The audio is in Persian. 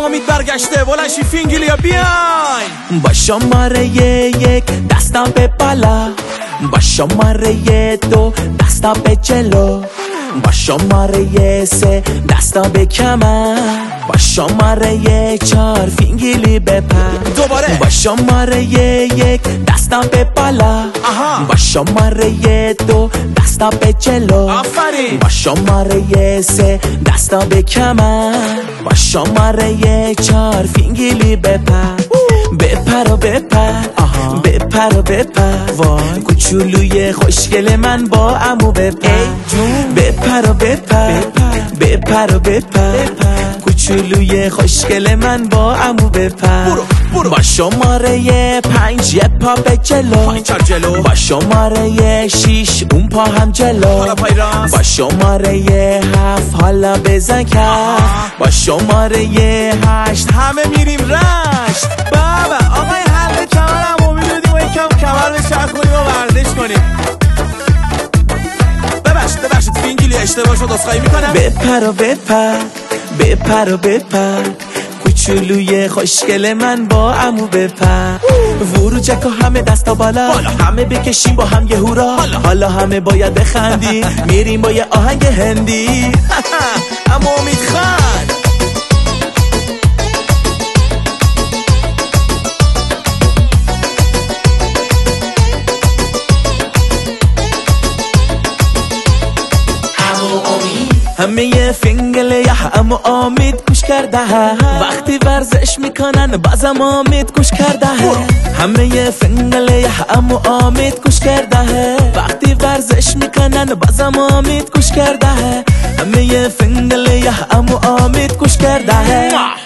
امید برگشته. بلند شی فینگلیا بیاین. با شماره یک دستم به بالا، با شماره دو دستم به جلو، با شماره سه دستم به کمر، با شماره چار فینگلی بپر. دوباره. با شماره یک دستم به بالا، با شماره دو دستم به جلو، آفرین. با شماره سه دستم به کمر، با شماره چار فینگلی بپر. بپر و بپر، بپر و بپر، وای کوچولوی خوشگل من با عمو بپر. بپر و بپر، بپر و بپر، کوچولوی خوشگل من با عمو بپر. برو. با شماره 5 یه پا به جلو، با شماره 6 اون پا هم جلو، حالا پای راست. با شماره 7 حالا بزن کف، با شماره 8 همه میریم رشت. بابا آقای حلقه کمرمو میدودیم و یکم کمر به چرخ کنیم و ورزش کنیم. ببخشید فینگلی اشتباه شد، عذرخواهی میکنم. بپر و بپر، بپر و بپر، کوچولوی خوشگل من با عمو بپر. ورو جکا همه دستا بالا، همه بکشیم با هم یه هورا. حالا همه باید بخندی، میریم با یه آهنگ هندی. اما امید خان. همه فینگله یا امو امید گوش کرده، وقتی ورزش میکنن بازم امید گوش کرده. همه فینگله یا امو امید گوش کرده، وقتی ورزش میکنن بازم امید گوش کرده. همه فینگله یا امو امید گوش کرده.